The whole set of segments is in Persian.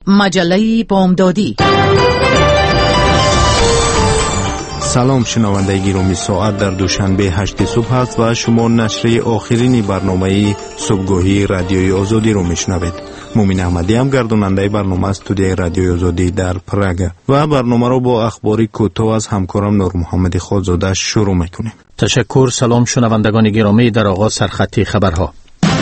مجله بامدادی. سلام شنونده گرامی، ساعت در دوشنبه 8 صبح است و شما نشریه آخرین برنامه صبحگاهی رادیوی آزادی رو میشنوید. مومن احمدی هم گرداننده برنامه استودیوی رادیوی آزادی در پراگ و برنامه رو با اخباری کوتاه از همکارم نور محمد خودزاده شروع میکنیم. تشکر. سلام شنوندگان گرامی، در آغاز سرخطی خبرها.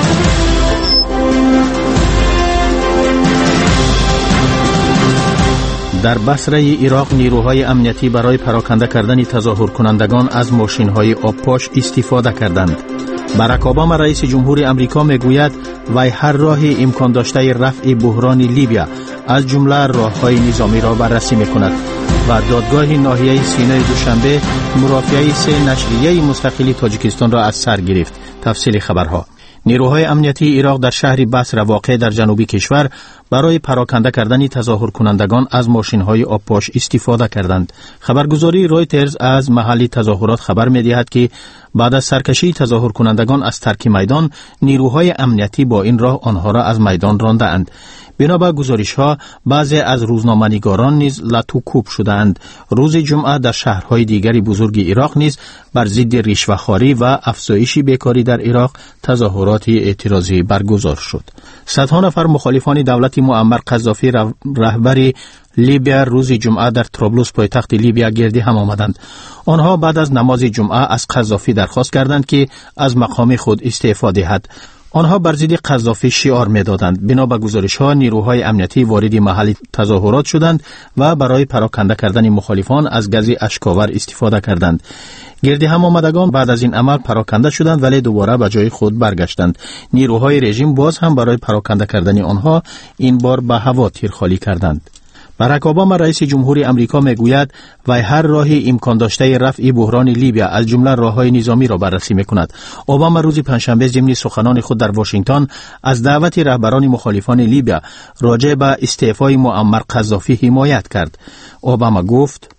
در بصره عراق نیروهای امنیتی برای پراکنده کردن تظاهر کنندگان از ماشین‌های آبپاش استفاده کردند. باراک اوباما رئیس جمهور امریکا میگوید وی هر راهی امکان داشته رفع بحران لیبیا از جمله راه‌های نظامی را بررسی می‌کند و دادگاه ناحیه سینای دوشنبه مرافعه 3 نشریه مستقلی تاجیکستان را از سر گرفت. تفصیل خبرها. نیروهای امنیتی عراق در شهر بصره واقع در جنوبی کشور برای پراکنده کردن تظاهر کنندگان از ماشین‌های آبپاش استفاده کردند. خبرگزاری رویترز از محل تظاهرات خبر می‌دهد که بعد از سرکشی تظاهر کنندگان از ترک میدان، نیروهای امنیتی با این راه آنها را از میدان رانده‌اند. بنابر گزارش‌ها بعضی از روزنامه‌نگاران نیز لطوکوب شدند. روز جمعه در شهرهای دیگری بزرگ عراق نیز بر ضد رشوه‌خواری و افزایش بیکاری در عراق تظاهرات اعتراضی برگزار شد. صدها نفر مخالفان دولت معمر قذافی رهبر لیبیا روز جمعه در طرابلس پایتخت لیبیا گردی هم آمدند. آنها بعد از نماز جمعه از قذافی درخواست کردند که از مقام خود استعفا دهد. آنها بر ضد قذافی شعار می‌دادند. بنا به گزارش‌ها نیروهای امنیتی وارد محل تظاهرات شدند و برای پراکنده کردن مخالفان از گاز اشک‌آور استفاده کردند. گردی هم آمدگان بعد از این عمل پراکنده شدند ولی دوباره به جای خود برگشتند. نیروهای رژیم باز هم برای پراکنده کردن آنها این بار به هوا تیرخالی کردند. باراک اوباما رئیس جمهور امریکا میگوید وی هر راهی امکان داشته رفع بحران لیبیا از جمله راههای نظامی را بررسی میکند. اوباما روز پنجشنبه ضمن سخنان خود در واشنگتن از دعوت رهبران مخالفان لیبیا راجع به استعفای معمر قذافی حمایت کرد. اوباما گفت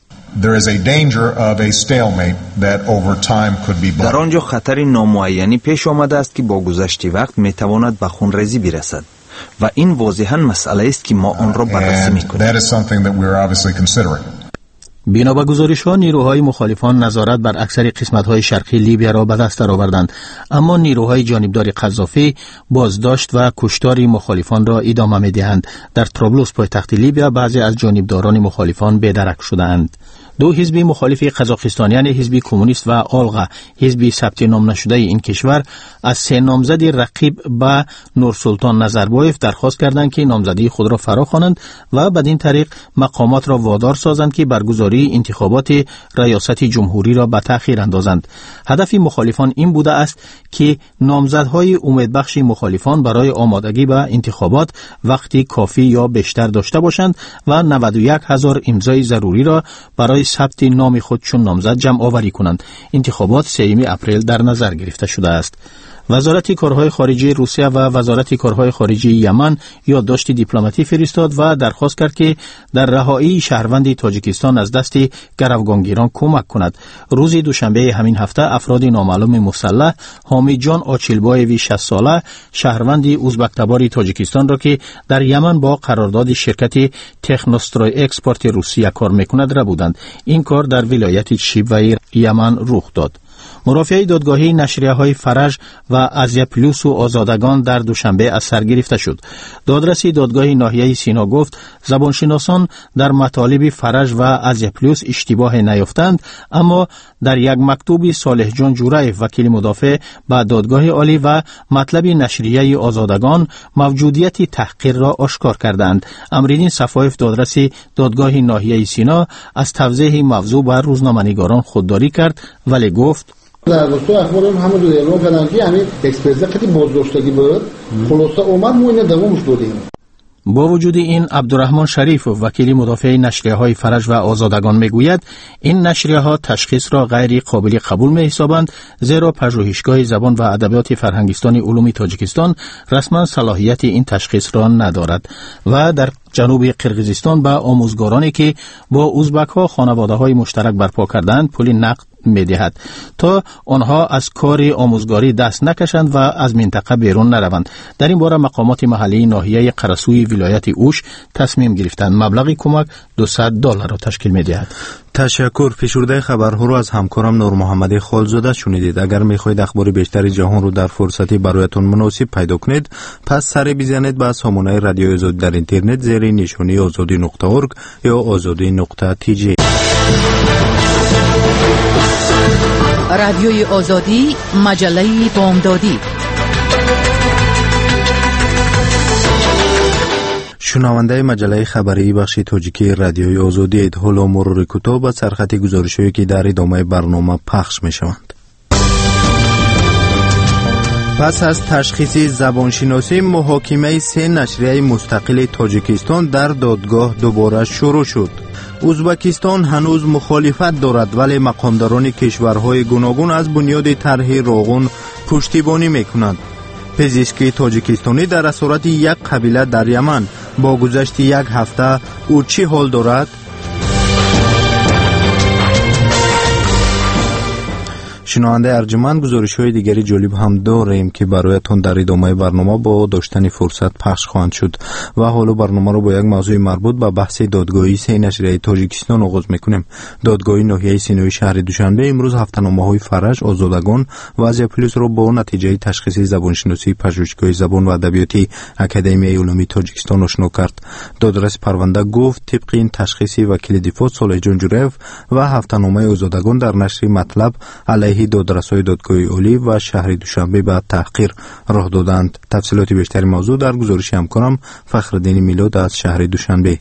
در آنجا خطر نامعینی پیش آمده است که با گذشت وقت میتواند به خونریزی برسد و این واضحاً مسئله است که ما آن را بررسی می‌کنیم. بنا به گزارش‌ها نیروهای مخالفان نظارت بر اکثر قسمت‌های شرقی لیبیا را به دست آوردند، اما نیروهای جانبدار قذافی بازداشت و کشتار مخالفان را ادامه می‌دهند. در طرابلس پایتخت لیبیا بعضی از جانبداران مخالفان بی‌درک شده‌اند. 2 حزب مخالف قزاقستان یعنی حزب کمونیست و آلغا، حزب ثبت نام نشده این کشور، از 3 نامزد رقیب به نورسلطان نظربایف درخواست کردند که نامزدی خود را فراخوانند و بدین طریق مقامات را وادار سازند که برگزاری انتخابات ریاست جمهوری را به تأخیر اندازند. هدف مخالفان این بوده است که نامزدهای امیدبخش مخالفان برای آمادگی به انتخابات وقتی کافی یا بیشتر داشته باشند و 91,000 امضای ضروری را برای ثبت نام خود چون نامزد جمع آوری کنند. انتخابات 3 اپریل در نظر گرفته شده است. وزارت کارهای خارجه روسیه و وزارت کارهای خارجه یمن یادداشت دیپلماتی فرستاد و درخواست کرد که در رهایی شهروند تاجیکستان از دست گروگانگیران کمک کند. روز دوشنبه همین هفته افراد نامعلوم مسلح حامد جان آچیلبایوی 60 ساله شهروند ازبک‌تبار تاجیکستان را که در یمن با قرارداد شرکت تکنوستروی اکسپورت روسیه کار میکند را بودند. این کار در ولایت شیب یمن رخ داد. مرافعه دادگاهی نشریه‌های فرج و ازیا پلوس و آزادگان در دوشنبه از سر گرفته شد. دادرس دادگاه ناحیه سینا گفت زبانشناسان در مطالب فرج و ازیا پلوس اشتباه نیافتند، اما در یک مکتوب صالح جان جورایف وکیل مدافع به دادگاه عالی و مطلب نشریه آزادگان موجودیت تحقیر را آشکار کردند. امرالدین صفایف دادرس دادگاه ناحیه سینا از توضیح موضوع بر روزنامه‌نگاران خودداری کرد ولی گفت در راستای اخبارم همون رو اعلام کردن که همین اکسپرس خیلی بازداشتگی بود، خلاصه اومد ما اینو دوامش دادیم. با وجود این عبدالرحمن شریف وکیل مدافع نشریه‌های فرج و آزادگان میگوید این نشریه‌ها تشخیص را غیر قابل قبول می‌حسابند، زیرا پژوهشگاه زبان و ادبیات فرهنگستان علوم تاجیکستان رسما صلاحیت این تشخیص را ندارد و در جنوب قرقیزستان به آموزگارانی که با ازبک‌ها خانواده‌های مشترک برپا کردند پول نقد می‌دهد تا آنها از کار آموزگاری دست نکشند و از منطقه بیرون نروند. در این باره مقامات محلی ناحیه قرسوی ولایت اوش تصمیم گرفتند مبلغ کمک $200 را تشکیل می‌دهد. تشکر. فشرده خبرها رو از همکارم نور محمدی خالزاده شنیدید. اگر میخواهید اخبار بیشتر جهان رو در فرصتی برایتون مناسب پیدا کنید پس سر بزنید به سامانه رادیوی آزادی در اینترنت زیر نشانی azadi.org یا azadi.tg. رادیوی آزادی، مجله بامدادی. شنونده مجله خبری بخش تاجیکی رادیوی آزادی اید. حالا مرور کوتاه به سرخط گزارش‌هایی که در ادامه برنامه پخش می‌شوند. پس از تشخیص زبانشناسی محاکمه 3 نشریه مستقل تاجیکستان در دادگاه دوباره شروع شد. ازبکستان هنوز مخالفت دارد ولی مقامداران کشورهای گوناگون از بنیاد طرح روغن پشتیبانی میکنند. پزشکی تاجیکستانی در اسارت یک قبیله در یمن با گذشت 1 هفته او چی حال دارد؟ شنونده ارجمند گزارش‌های دیگری جالب هم داریم که برایتون در ادامه برنامه با داشتن فرصت پخش خواهند شد و حالا برنامه رو با یک موضوع مربوط به بحث دادگاهی 3 نشریه تاجیکستان آغاز می‌کنیم. دادگاه ناحیه سینوی شهر دوشنبه امروز هفته‌نامه‌های فرج، آزادگان و ازیا پلیس را با نتیجه تشخیص زبانشناسی پژوهشگاه زبان و ادبیات اکادمی علومی تاجیکستان آشنا کرد. دادرس پرونده گفت طبق این تشخیص وکیل دفاع صالح جان جوریف و هفته‌نامه آزادگان در نشر مطلب علیه دادرس‌های دادگاه عالی و شهر دوشنبه به تحقیر راه دادند. تفصیلات بیشتر موضوع در گزارش همکارم فخرالدین میلاد از شهر دوشنبه.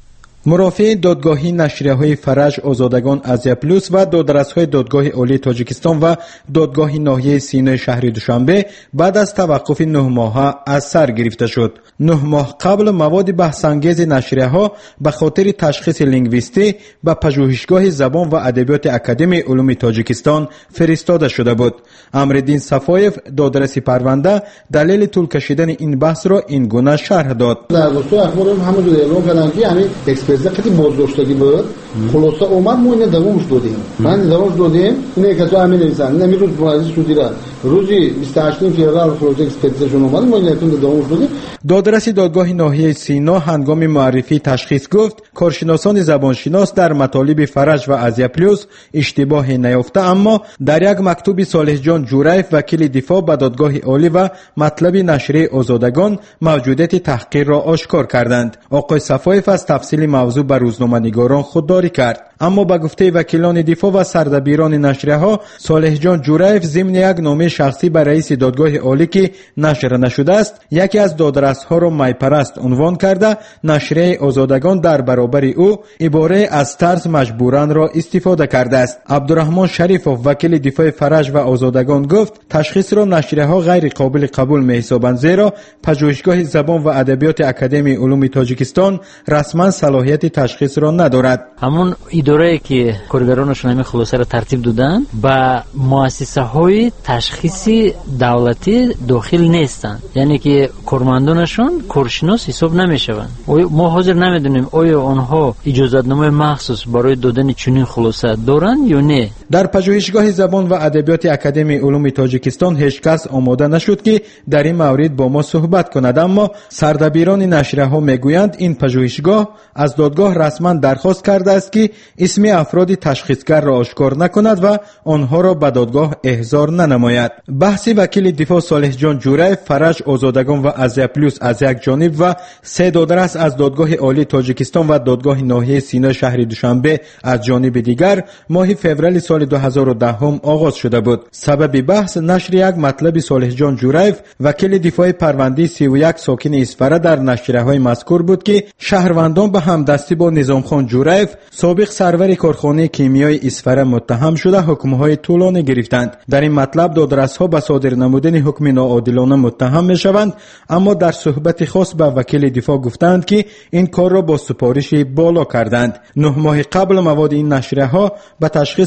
مرافع دادگاهی نشریه‌های فرج، آزادگان، ازیا پلوس و دادرس‌های دادگاه عالی تاجیکستان و دادگاه ناحیه سینای شهر دوشنبه بعد از توقف 9 ماهه از سر گرفته شد. 9 ماه قبل مواد بحث‌انگیز نشریه‌ها به خاطر تشخیص لینگویستی به پژوهشگاه زبان و ادبیات اکادمی علوم تاجیکستان فرستاده شده بود. امرالدین صفایف دادرس پرونده دلیل طول کشیدن این بحث را این گونه شرح داد. در راستای اخبار همون اعلام کردن که همین اکسپرت خیلی بازداشتگی بود. خلاصه اومد ما اینو دوامش دادیم. من دوامش دادیم. اینه که تو همین نویسن. نمی روز بازی شدی را. روزی 28 فوریه خلاصه اکسپرتشون اومد ما اینو دوامش دادیم. دادرس دادگاه ناحیه سینا هنگام معرفی تشخیص گفت کارشناسان زبانشناس در مطالب فرج و ازیا پلوس اشتباهی نیافته، اما در یک مکتوب صالح جان جوریف وکیل دفاع به دادگاه عالی و مطلب نشریه آزادگان موجودیت تحقیر را آشکار کردند. آقای صفایف از تفصیل موضوع به روزنامه‌نگاران خودداری کرد، اما به گفته وکیلان دفاع و سردبیران نشریه ها صالح جان جوریف ضمن یک نامه شخصی به رئیس دادگاه عالی که نشر نشده است یکی از دادرس ها را میپرست عنوان کرده نشریه آزادگان در برابر او عباره از طرز مجبورن را استفاده کرده است. عبدالرحمن شریفوف وکیل دفاع فرج و آزادگان گفت تشخیص را نشریه ها غیر قابل قبول می‌حسابند زیرا پژوهشگاه زبان و ادبیات اکادمی علوم تاجیکستان رسما صلاحیت تشخیص را ندارد. همون اداره که کارگرانشون همین خلاصه را ترتیب دادن با مؤسسه های تشخیصی دولتی داخل نیستند، یعنی که کارمندانشون کارشناس حساب نمیشوند. ما حاضر نمیدونیم آیا آنها اجازه‌نامه مخصوص برای دادن چنین خلاصه دارن یا نه. در پژوهشگاه زبان و ادبیات اکادمی علوم تاجیکستان هیچ کس آماده نشد که در این مورد با ما صحبت کند، اما سردبیران نشریه ها میگویند این پژوهشگاه از دادگاه رسما درخواست کرده است که اسم افراد تشخیصگر را آشکار نکند و آنها را به دادگاه احضار ننماید. بحث وکیل دفاع صالح جان جوریف فرج، آزادگان و ازیا پلوس از یک جانب و 3 دادرس از دادگاه عالی تاجیکستان و دادگاه ناحیه سینا شهر دوشنبه از جانب دیگر ماه فوریه سال 2010 آغاز شده بود. سبب بحث نشر یک مطلب صالح جان جوریف وکیل دفاع پرونده 31 ساکن اسفره در نشریه های مذکور بود که شهروندان به همدستی با نظام خان جوریف سابق سرور کارخانه کیمیای اسفره متهم شده حکم‌های طولانی گرفتند. در این مطلب دادرس‌ها به صادر نمودن حکم ناعادلانه متهم می‌شوند، اما در صحبت خاص به وکیل دفاع گفتند که این کار را با سپارش بالا کردند. 9 ماه قبل مواد این نشریه‌ها به تشخیص لینگویستی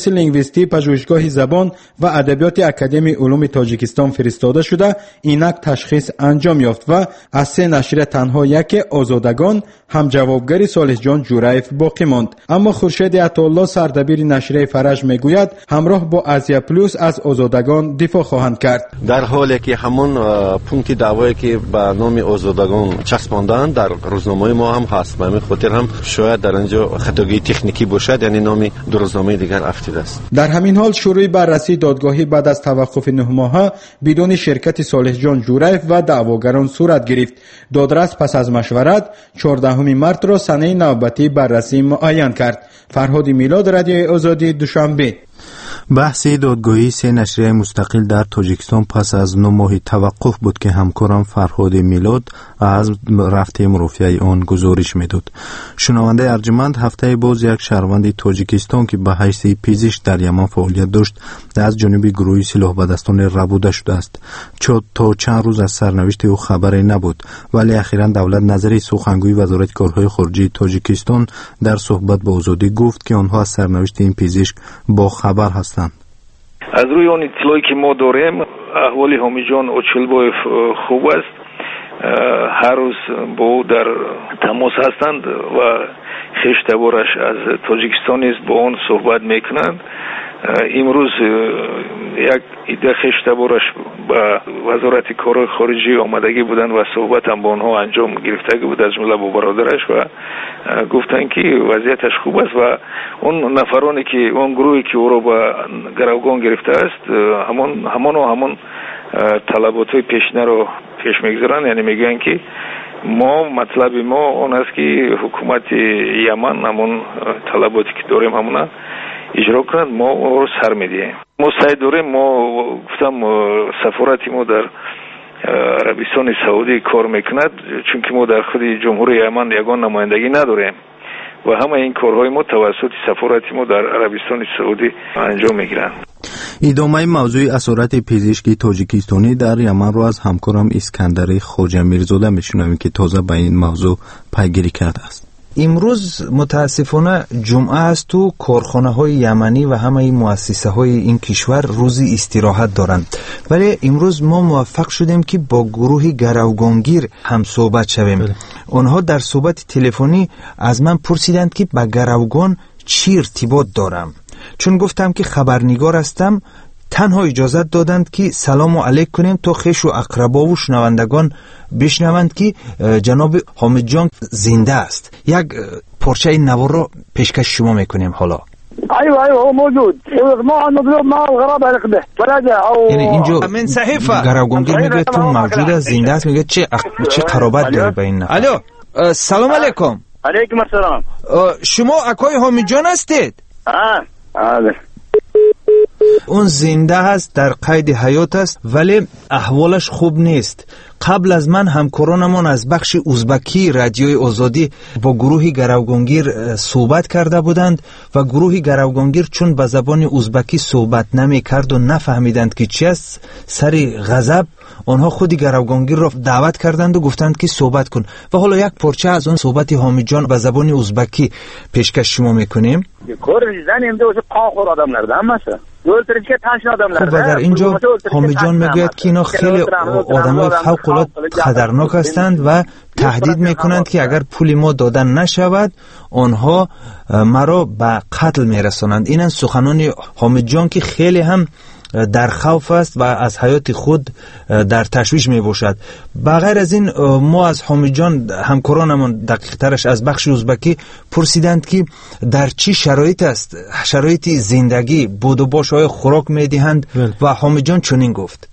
فهرستی پژوهشگاه زبان و ادبیات اکادمی علوم تاجیکستان فرستاده شده اینک تشخیص انجام یافت و از 3 نشریه تنها یک آزادگان هم جوابگری صالح جان جورایف باقی ماند. اما خورشید عطاالله سردبیر نشریه فرج میگوید همراه با ازیا پلوس از آزادگان دفاع خواهند کرد. در حالی که همون پونت دعوایی که به نام آزادگان چسباندن در روزنامه ما هم هست، به همین خاطر هم شاید در اینجا خطاگی تکنیکی باشد، یعنی نام دو روزنامه دیگر افتیده است. در همین حال شروع بررسی دادگاهی بعد از توقف 9 ماهه بدون شرکت صالح جان جورایف و دعواگران صورت گرفت. دادرس پس از مشورت 14 مارت را سنه نوبتی بررسی معین کرد. فرهاد میلاد، رادیوی آزادی، دوشنبه. بحث دادگاهی 3 نشریه مستقل در تاجیکستان پس از 9 ماه توقف بود که همکارم فرهاد میلاد از رفته مرافعه آن گزارش میداد. شنونده ارجمند، هفته باز یک شهروند تاجیکستان که به حیث پزشک در یمن فعالیت داشت از جانب گروه سلاح به دستان ربوده شده است. تا چند روز از سرنوشت او خبری نبود، ولی اخیراً دولت نظری سخنگوی وزارت کارهای خارجه تاجیکستان در صحبت با آزادی گفت که آنها از سرنوشت این پزشک با خبر هستند. از روی اون اطلاعی که ما داریم احوال حامد جان اوچلبایف خوب است. هر روز با او در تماس هستند و خویشتبارش از تاجیکستان است، با اون صحبت میکنند. امروز یک ایده خویشتبارش با وزارت کارهای خارجی آمدگی بودند و صحبت هم با آنها انجام گرفتگی بود، از جمله با برادرش، و گفتند که وضعیتش خوب است و اون نفرانی که اون گروهی که او را به گروگان گرفته است همان طلبات‌های پیشینه رو پیش میگذارن. یعنی میگن که مطلب ما اون است که حکومت یمن همون طلباتی که داریم همونا اجرا کنند، ما او رو سر میدیم. ما سعی داریم، ما گفتم سفارت ما در عربستان سعودی کار میکند، چون که ما در خود جمهوری یمن یگان نمایندگی نداریم و همه این کارهای ما توسط سفارت ما در عربستان سعودی انجام میگیرند. ادامه موضوع اسارت پزشکی تاجیکستانی در یمن را از همکارم اسکندر خواجه میرزاده میشنویم که تازه به این موضوع پیگیری کرده است. امروز متاسفانه جمعه است و کارخانه های یمنی و همه این مؤسسه های این کشور روزی استراحت دارند، ولی امروز ما موفق شدیم که با گروه گروگانگیر هم صحبت شویم. آنها در صحبت تلفنی از من پرسیدند که با گروگان چی ارتباط دارم. چون گفتم که خبرنگار هستم، تنها اجازت دادند که سلام علیک کنیم تا خویش و اقربا و شنوندگان بشنوند که جناب حامد جان زنده است. یک پارچه این نوار رو پیشکش شما میکنیم حالا. ايوه موجود. ما نطلب ما الغرابه رقبه فرجع او یعنی اینجا من صحیفه گروگانگیر میگه تو موجود است، زنده است، میگه چه قرابت داره به این نفر. الو سلام علیکم. علیکم السلام. شما اکای حامد جان هستید؟ بله. اون زنده است، در قید حیات است، ولی احوالش خوب نیست. قبل از من همکارانمان از بخش ازبکی رادیوی آزادی با گروه گروگانگیر صحبت کرده بودند و گروه گروگانگیر چون به زبان ازبکی صحبت نمی کرد و نفهمیدند که چی است، سر غضب آنها خود گروگانگیر را دعوت کردند و گفتند که صحبت کن. و حالا یک پارچه از اون صحبت حامد جان به زبان ازبکی پیشکش شما میکنیم. خب و در اینجا حامد جان میگوید که اینا خیلی آدمای فوق العاده خطرناک هستند و تهدید میکنند که اگر پول ما دادن نشود آنها مرا به قتل میرسانند. این سخنان حامد جان که خیلی هم در خوف است و از حیات خود در تشویش می باشد. بغیر از این ما از حامد جان همکارانمان دقیق ترش از بخش ازبکی پرسیدند که در چی شرایط است، شرایط زندگی، بود و باش های خوراک می دهند و حامد جان چنین گفت.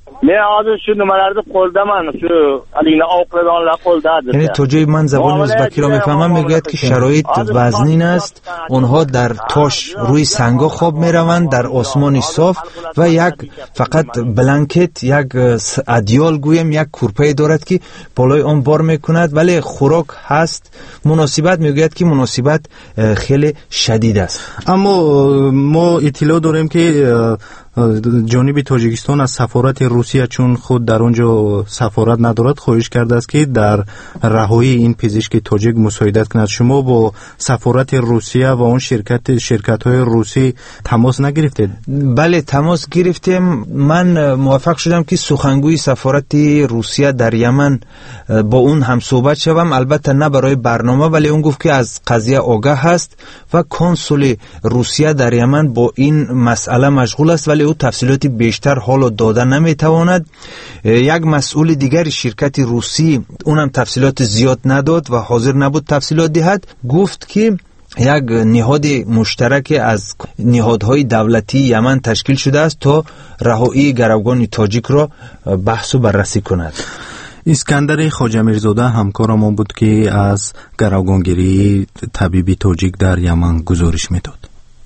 یعنی تا جای من زبان ازبکی را میفهمم میگوید که شرایط وزنین است، آنها در تاش روی سنگا خواب میروند در آسمان صاف و یک فقط بلانکت، یک ادیال گویم، یک کورپه دارد که بالای آن بار میکند، ولی خوراک هست. مناسبت میگوید که مناسبت خیلی شدید است. اما ما اطلاع داریم که جانب تاجیکستان از سفارت روسیه چون خود در اونجا سفارت ندارد خواهش کرده است که در رهایی این پزشک تاجیک مساعدت کند. شما با سفارت روسیه و اون شرکت‌های روسی تماس نگرفتید؟ بله تماس گرفتیم. من موفق شدم که سخنگوی سفارت روسیه در یمن با اون هم صحبت شوم، البته نه برای برنامه، ولی اون گفت که از قضیه آگاه است و کنسول روسیه در یمن با این مسئله مشغول است، ولی او تفصیلات بیشتر حالا داده نمیتواند. یک مسئول دیگر شرکت روسی اونم تفصیلات زیاد نداد و حاضر نبود تفصیلات دهد. گفت که یک نهاد مشترک از نهادهای دولتی یمن تشکیل شده است تا رهایی گروگان تاجیک را بحث و بررسی کند. اسکندر خواجه میرزاده همکارمان بود که از گروگانگیری طبیبی تاجیک در یمن گزارش میداد.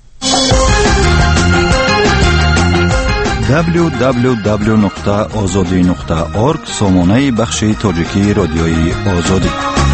www.azadi.org سامانه بخش تاجیکی رادیوی آزادی.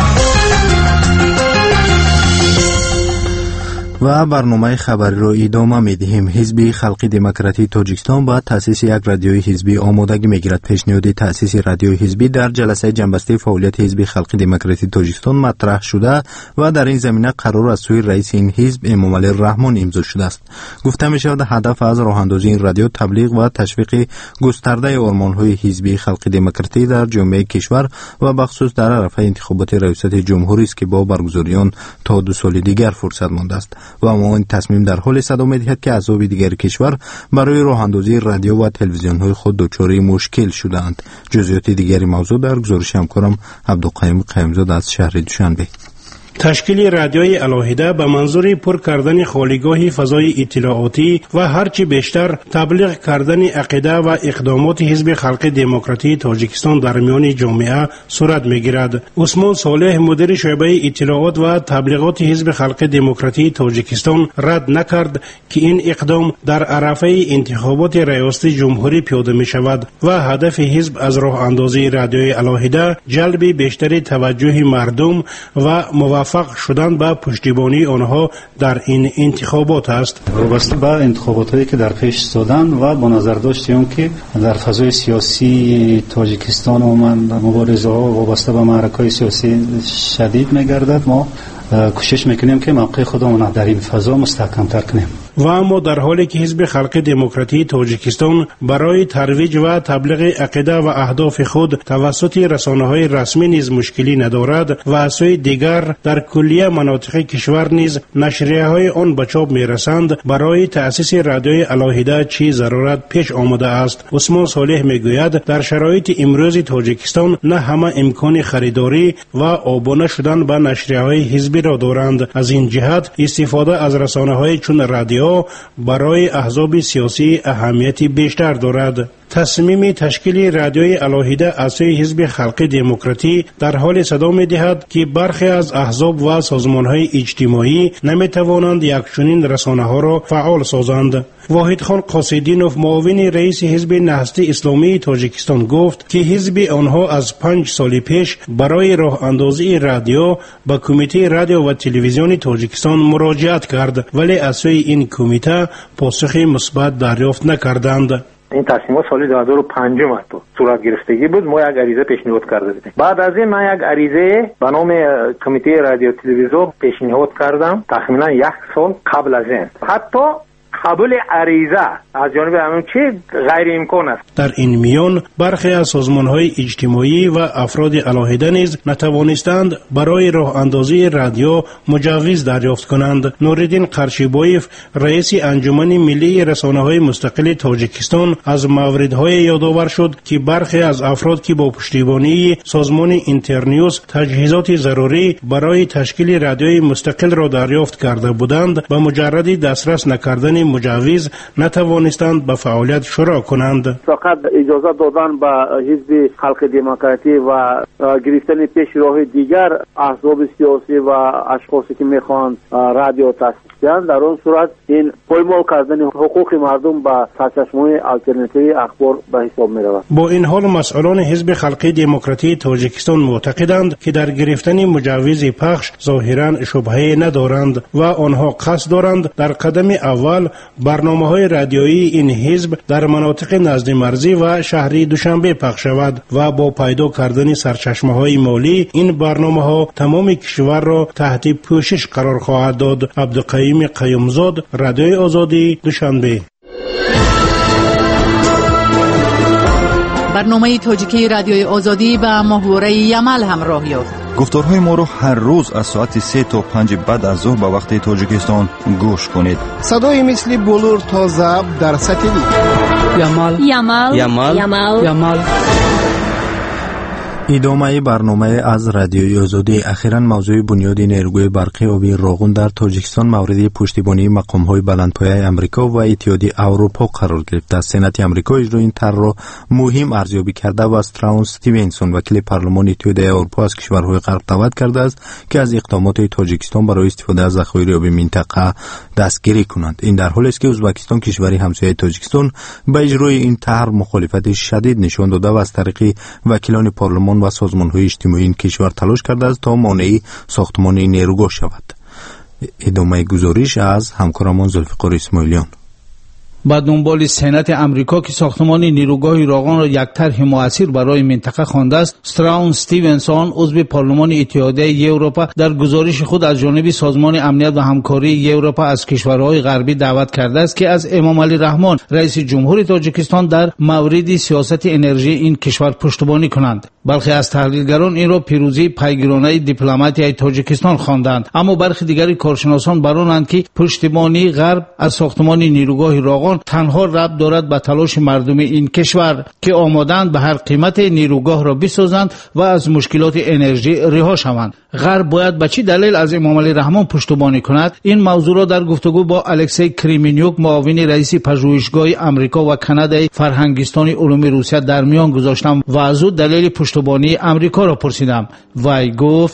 و برنامه خبری را ادامه می‌دهیم. حزب خلق دموکراتی تاجیکستان با تأسیس یک رادیوی حزبی آمادگی می‌گیرد. پیشنهاد تأسیس رادیوی حزبی در جلسه جنبسته فعالیت حزب خلق دموکراتی تاجیکستان مطرح شده و در این زمینه قرار از سوی رئیس این حزب امامعلی رحمان امضا شده است. گفته می‌شود هدف از راه اندازی این رادیو تبلیغ و تشویق گسترده آرمان‌های حزب خلق دموکراتی در جامعه کشور و بخصوص در عرصه انتخابات ریاست جمهوری است که با برگزاری آن تا 2 سال دیگر فرصت مانده است. و ما این تصمیم در حال صدا می‌دهد که احزاب دیگر کشور برای راه اندازی رادیو و تلویزیون‌های خود دچار مشکل شدند. جزئیات دیگری موضوع در گزارش همکارم عبدالقیوم قیمزاده از شهر دوشنبه. تشکیل رادیوی علاهده به منظور پر کردن خالیگاه فضای اطلاعاتی و هرچی بیشتر تبلیغ کردن عقیده و اقدامات حزب خلق دموکراتی تاجیکستان در میان جامعه صورت میگیرد. عثمان صالح مدیر شعبه اطلاعات و تبلیغات حزب خلق دموکراتی تاجیکستان رد نکرد که این اقدام در عرصه انتخابات ریاست جمهوری پیاده می شود و هدف حزب از راه اندازی رادیوی علاهده جلب بیشتر توجه مردم و موفق شدن به پشتیبانی آنها در این انتخابات است. وابسته به انتخابات هایی که در پیش دادن و با نظر داشتیم که در فضای سیاسی تاجیکستان و مبارزه ها وابسته به معرکه‌های سیاسی شدید می‌گردد، ما کوشش میکنیم که موقع خودمون در این فضا مستحکم تر کنیم. و اما در حالی که حزب خلق دموکراتی تاجیکستان برای ترویج و تبلیغ عقیده و اهداف خود توسط رسانه‌های رسمی نیز مشکلی ندارد و از سوی دیگر در کلیه مناطق کشور نیز نشریه‌های آن به چاپ میرسند، برای تأسیس رادیوی علاهده چی ضرورت پیش آمده است. عثمان صالح میگوید در شرایط امروز تاجیکستان نه همه امکان خریداری و آبونه شدن به نشریه‌های حزبی را دارند. از این جهت استفاده از رسانه‌های چون رادیو برای احزاب سیاسی اهمیتی بیشتر دارد. تصمیم تشکیل رادیوی علاهده از سوی حزب خلق دموکراتی در حال صدا می‌دهد که برخی از احزاب و سازمان‌های اجتماعی نمی‌توانند یکچنین رسانه‌ها را فعال سازند. واحد خان قاصدینوف معاون رئیس حزب نهضت اسلامی تاجیکستان گفت که حزب آنها از 5 سال پیش برای راه اندازی رادیو به کمیته رادیو و تلویزیون تاجیکستان مراجعت کرد، ولی از سوی این کمیته پاسخ مثبت دریافت نکردند. این تصمیمات سال 2005 صورت گرفتگی بود. ما یک عریضه پیشنهاد کرده بودیم. بعد از این من یک عریضه به نام کمیته رادیو تلویزیون پیشنهاد کردم تقریبا 1 سال قبل از این. حتی قبول عریضه از جانب همون چی غیر امکان است. در این میان برخی از سازمان‌های اجتماعی و افراد علاهده نیز نتوانستند برای راه اندازی رادیو مجوز دریافت کنند. نوردین قرشیبایف رئیس انجمن ملی رسانه‌های مستقل تاجیکستان از موردهای یادآور شد که برخی از افراد که با پشتیبانی سازمان اینترنیوز تجهیزات ضروری برای تشکیل رادیوی مستقل را دریافت کرده بودند با مجرد دسترس نکردن مجوز نتوانستند به فعالیت شروع کنند. فقط اجازه دادن به حزب خلق دموکراتی و گرفتن پیشراه دیگر احزاب سیاسی و اشخاصی که میخوان رادیو تأسیس کنند، در اون صورت این پایمال کردن حقوق مردم به سرچشمه‌های آلترناتیو اخبار به حساب میرود. با این حال مسئولان حزب خلق دموکراتی تاجیکستان معتقدند که در گرفتن مجوز پخش ظاهراً شبهه ندارند و آنها قصد دارند در قدم اول برنامه‌های رادیویی این حزب در مناطق نزد مرزی و شهری دوشنبه پخش شود و با پیدا کردن سرچشمه‌های مالی این برنامه‌ها تمام کشور را تحت پوشش قرار خواهد داد. عبدالقیوم قیومزاد، رادیوی آزادی، دوشنبه. برنامه تاجیکی رادیوی آزادی به محوره یمل همراه یافت. گفتارهای ما رو هر روز از ساعت 3 تا 5 بعد از ظهر به وقت تاجیکستان گوش کنید. صدای مثل بلور تا ضبط در ساتلیت. یمل. ادامه برنامه از رادیوی آزادی. اخیراً موضوع بنیاد نیروی برقی آبی راغون در تاجیکستان مورد پشتیبانی مقام‌های بلندپایه آمریکا و اتحادیه اروپا قرار گرفته است. سنات آمریکا اجرای این طرح را مهم ارزیابی کرده و استراون استیونسون وکیل پارلمان اتحادیه اروپا از کشورهای غرب دعوت کرده است که از اقدامات تاجیکستان برای استفاده از ذخایر آبی منطقه دستگیری کنند. این در حالی است که ازبکستان کشوری همسایه تاجیکستان به اجرای این طرح مخالفت شدید نشان داده و از طریق وکیلان پارلمان و سازمان‌های اجتماعی این کشور تلاش کرده است تا مانع ساختمان نیروگاه شود. ادامه گزارش از همکارمان ذوالفقار اسماعیلیان. با دنبال سنات امریکا که ساختمان نیروگاه راغون را یک طرح موثر برای منطقه خوانده است، استراون استیونسون عضو پارلمان اتحادیه اروپا در گزارش خود از جانب سازمان امنیت و همکاری اروپا از کشورهای غربی دعوت کرده است که از امام علی رحمان رئیس جمهور تاجیکستان در مورد سیاست انرژی این کشور پشتیبانی کنند. برخی از تحلیلگران این را پیروزی پیگیرانه دیپلماتیای تاجیکستان خواندند، اما برخی دیگر کارشناسان برآورند که پشتیبانی غرب از ساختمان نیروگاه راغون تنها ربط دارد به تلاش مردم این کشور که آمادند به هر قیمت نیروگاه را بسازند و از مشکلات انرژی رها شوند. غرب باید به چه دلیل از امام علی رحمان پشتیبانی کند؟ این موضوع را در گفتگو با الکسی کریمینیوک معاون رئیس پژوهشگاه آمریکا و کانادای فرهنگستان علوم روسیه در میان گذاشتم و از او دلیل پشتیبانی آمریکا را پرسیدم. وی گفت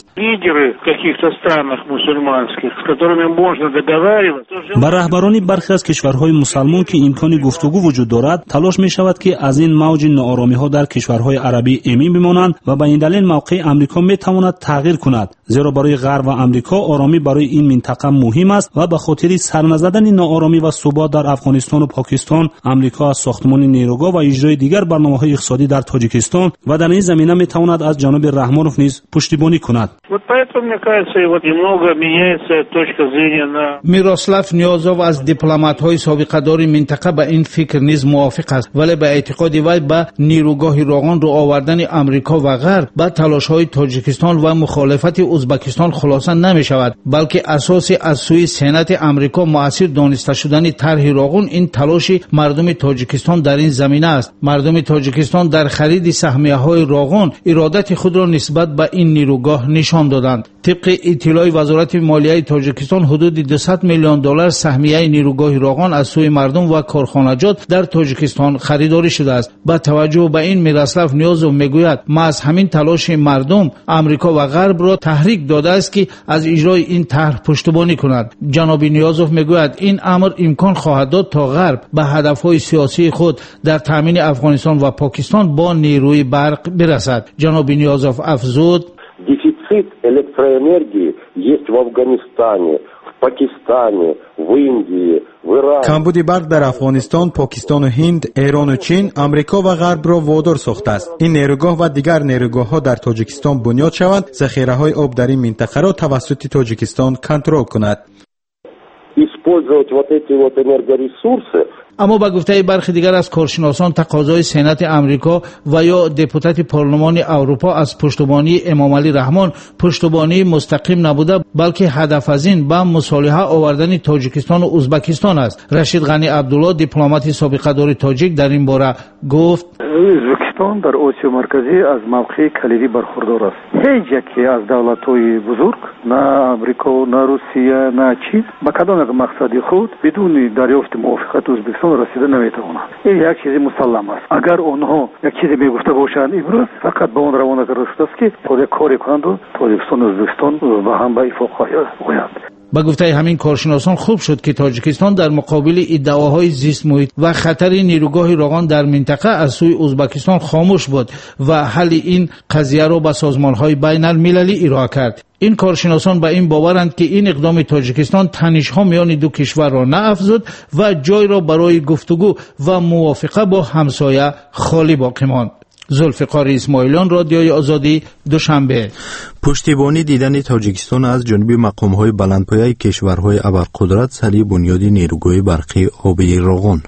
با رهبران برخی از کشورهای مسلمان که امکان گفتگو وجود دارد تلاش می شود که از این موج ناآرامی ها در کشورهای عربی ایمن بمانند و به این دلیل موقع آمریکا می تواند تغییر کند، زیرا برای غرب و آمریکا آرامی برای این منطقه مهم است و به خاطر سرنزدن ناآرامی و ثبات در افغانستان و پاکستان امریکا از ساختمان نیروگاه و اجرای دیگر برنامه‌های اقتصادی در تاجیکستان و در این زمینه می تواند از جانب رحمانوف نیز پشتیبانی کند. میروسلاف نیازوف از دیپلمات‌های سابقه دار منطقه به این فکر نیز موافق است، ولی به اعتقاد وی به نیروگاه راغون رو آوردن آمریکا و غرب به تلاش‌های تاجیکستان و مخالفت ازبکستان خلاصه نمی شود، بلکه اساس از سوی سنات آمریکا مؤثر دانسته شدن طرح راغون این تلاش مردم تاجیکستان در این زمینه است. مردم تاجیکستان در خرید سهمیه‌های راغون ارادت خود را نسبت به این نیروگاه نشان دادند. طبق اطلاع وزارت مالیه تاجیکستان حدود 200 میلیون دلار سهمیه نیروگاه راغون از سوی مردم و کارخانجات در تاجیکستان خریداری شده است. با توجه به این میروسلاف نیازوف میگوید ما از همین تلاش مردم آمریکا و غرب را تحریک داده است که از اجرای این طرح پشتیبانی کند. جناب نیازوف میگوید این امر امکان خواهد داد تا غرب به هدفهای سیاسی خود در تامین افغانستان و پاکستان با نیروی برق برسد. جناب نیازوف افزود دефицит электроэнергии есть в Афганистане, в Пакистане, в Индии, в Иране. کمبود برق در افغانستان، پاکستان و هند، ایران و چین، آمریکا و غرب را وادار ساخته است. این نیروگاه و دیگر نیروگاه‌ها در تاجیکستان بنیاد شوند، ذخیره‌های آب در این منطقه را توسط تاجیکستان کنترل کند. Использовать вот эти вот энергоресурсы. اما با گفته برخی دیگر از کارشناسان تقاضای سنات آمریکا و یا دپوتات پارلمان اروپا از پشتیبانی امام علی رحمان پشتیبانی مستقیم نبوده، بلکه هدف از این به مصالحه آوردن تاجیکستان و ازبکستان است. رشید غنی عبدالله دیپلمات سابقه دار تاجیک در این باره گفت ازبکستان در آسیا مرکزی از موقع کلیدی برخوردار است. هیچ یکی از دولت‌های بزرگ نه آمریکا نه روسیه نه چین به کدام یک مقصد خود بدون دریافت موافقت ازبکستان رسیده نمیتوانند. این یک چیز مسلم است. اگر آنها یک چیزی میگفته باشند امروز فقط به آن روانه کرده است که خود کاری کنند و تاجیکستان و ازبکستان و هم به اتفاق آید. با گفته همین کارشناسان خوب شد که تاجیکستان در مقابل ادعاهای زیست محیط و خطر نیروگاه روغن در منطقه از سوی ازبکستان خاموش بود و حل این قضیه را به سازمانهای بین المللی ارائه کرد. این کارشناسان به این باورند که این اقدام تاجیکستان تنش‌ها میان دو کشور را نافزود و جای را برای گفتگو و موافقه با همسایه خالی باقی ماند. ذوالفقار اسماعیلیان، رادیوی آزادی، دوشنبه. پشتیبانی دیدن تاجیکستان از جانب مقام‌های بلندپایه کشورهای ابرقدرت سری بنیاد نیروگاه برقی آبی روغن.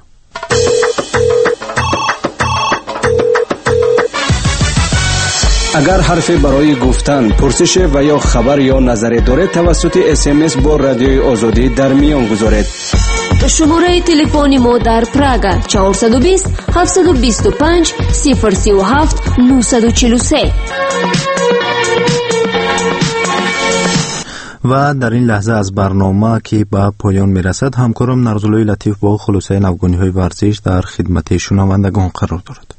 اگر حرفی برای گفتن، پرسش و یا خبر یا نظری دارید توسط SMS با رادیوی آزادی در میان گذارید. شماره تلفن ما در پراگ 420 725 037 943. و در این لحظه از برنامه که به پایان میرسد همکارم نرزلوی لطیف با خلاصه نوگانی‌های ورزش در خدمت شنوندگان قرار دارد.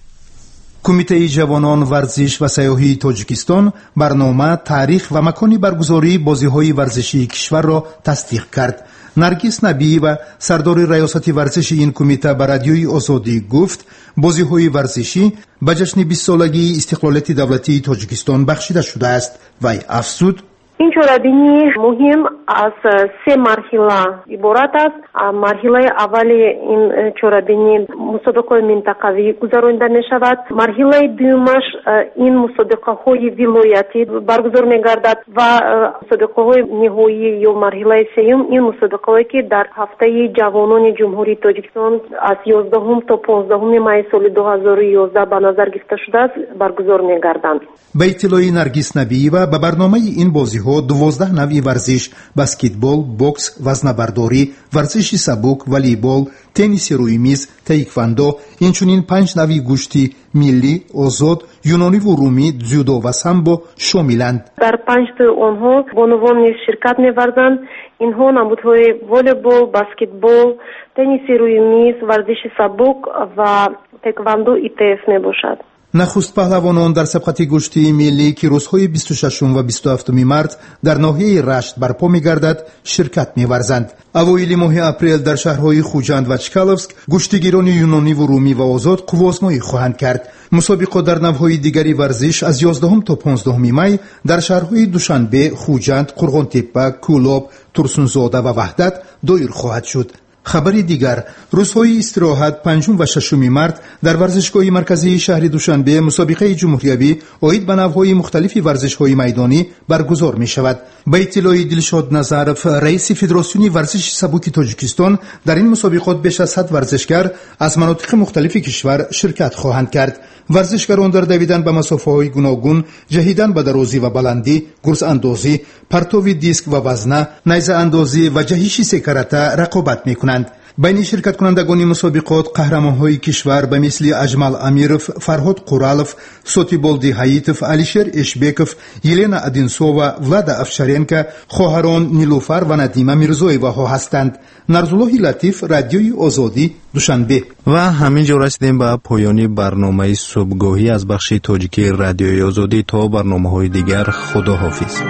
کمیته جوانان ورزش و سیاحی تاجیکستان برنامه، تاریخ و مکان برگزاری بازی‌های ورزشی کشور را تصدیق کرد. نرگس نبی و سردار ریاست ورزش این کمیته به رادیوی آزادی گفت بازی‌های ورزشی به جشن 20 سالگی استقلالیت دولتی تاجیکستان بخشیده شده است و افزود این چرابینی مهم از 3 مرحله عبارت است. مرحله اولی این چرابینی مسابقه منطقوی گذرانده می شود. مرحله دومش این مسابقه های ولایتی برگزار می گردد و مسابقه های نهایی یا مرحله سوم این مسابقه که در هفته جوانان جمهوری تاجیکستان از 11 تا 15 مای سال 2011 به نظر گرفته شده است برگزار می گردند. به اطلاع نرگس نبی و به برنامه این بازی‌ها 12 نوع ورزش، بسکتبال، بوکس، وزنه‌برداری، ورزش سبک، والیبال، تنیس روی میز، تایکواندو، اینچنین 5 نوع گوشتی ملی، آزاد، یونانی و رومی، جودو و سامبو شاملند. در 5 تا آنها بانوان شرکت می‌ورزند. اینها نمودهای والیبال، بسکتبال، تنیس روی میز، ورزش سبک و تایکواندو ایتف میباشد. نخست پهلوانان در سبقت گشتی ملی که روزهای 26 و 27 مارس در ناحیه رشت برپا می‌گردد شرکت می‌ورزند. اوایل ماه اپریل در شهرهای خوجند و چکالوفسک گشتیگیران یونانی و رومی و آزاد قوازمایی خواهند کرد. مسابقه در نوع‌های دیگری ورزش از 11 تا 15 می در شهرهای دوشنبه، خوجند، قرغن‌تپه، کولاب، ترسونزاده و وحدت دایر خواهد شد. خبری دیگر، روزهای استراحت 5 و 6 مارس در ورزشگاه مرکزی شهر دوشنبه مسابقه جمهوریابی اید به نوع‌های مختلف ورزش‌های میدانی برگزار می‌شود. به اطلاع دلشاد نظرف، رئیس فدراسیون ورزش سبک تاجیکستان، در این مسابقات بیش از 100 ورزشکار از مناطق مختلف کشور شرکت خواهند کرد. ورزشکاران در دویدن به مسافه‌های گوناگون، جهیدن به درازی و بلندی، گرز اندازی، پرتو دیسک و وزنه، نیزه اندازی و جهش سکرته رقابت می‌کنند. بین شرکت کنندگان مسابقات قهرمان‌های کشور به مثل اجمل امیرف، فرهاد قرالف، سوتیبولدی حییتف، علیشر اشبکف، یلینا ادینسووا، ولاد افشارینکا، خواهران نیلوفر و ندیمه میرزویوا هستند. نرزلوی لطیف، رادیوی آزادی، دوشنبه. و همینجا رسیدیم به پایان برنامه صبحگاهی از بخش تاجیکی رادیوی آزادی. تا برنامه‌های دیگر، خداحافظ.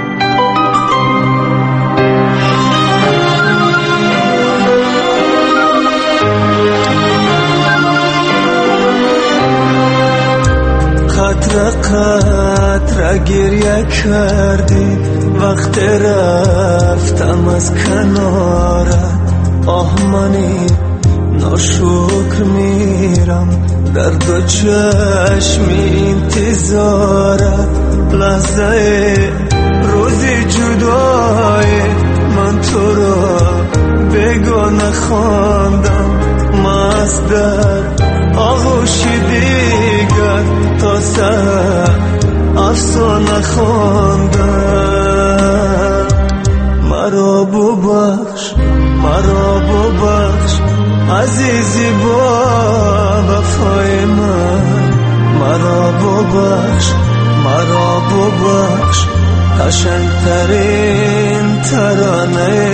قطره گریه کردی وقت رفتم از کنارت. آه منی ناشکر میرم در دو چشم انتظارت. لحظه روزی جدای من تو را بگانه خواندم. مست در آغوش دیگر تا سر افسانه خواندم. مرا ببخش عزیزی با وفای من. مرا ببخش قشنگترین ترانه